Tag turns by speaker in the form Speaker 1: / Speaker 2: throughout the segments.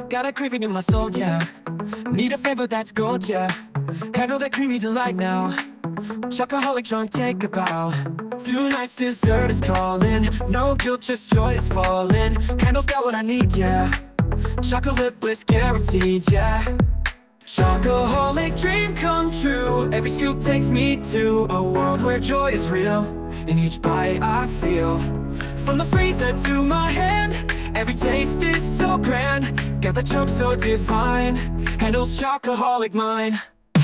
Speaker 1: Got a craving in my soul, yeah. Need a flavor that's gold, yeah. Handle that creamy delight now. Chocoholic drunk, take a bow. Tonight's dessert is calling. No guilt, just joy is falling. Handle's got what I need, yeah. Chocolate bliss guaranteed, yeah. Chocoholic dream come true. Every scoop takes me to a world where joy is real. In each bite I feel, from the freezer to my hand, every taste is so grand. Got the choke so divine. Handle's chocoholic mine.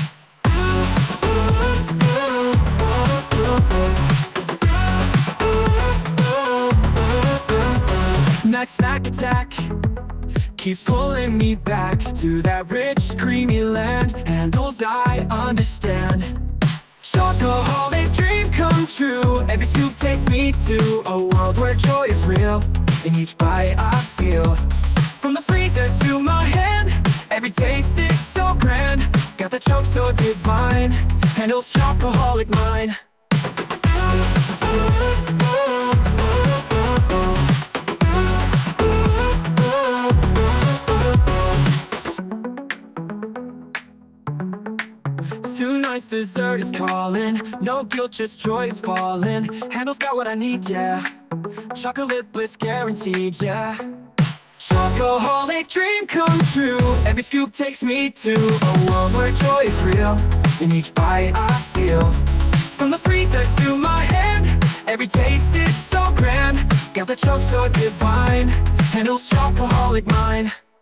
Speaker 1: Next snack attack keeps pulling me back to that rich, creamy land. Handles I understand. Chocoholic dream come true. Every scoop takes me to a world where joy is real. In each bite I feel, from the freezer to my hand, every taste is so grand. Got the choke so divine. Handle's chocoholic mine. Tonight's dessert is calling. No guilt, just joy is falling. Handle's got what I need, yeah. Chocolate bliss guaranteed, yeah. Chocoholic dream come true. Every scoop takes me to a world where joy is real. In each bite I feel, from the freezer to my hand, every taste is so grand. Got the choke so divine. Handle's chocoholic mine.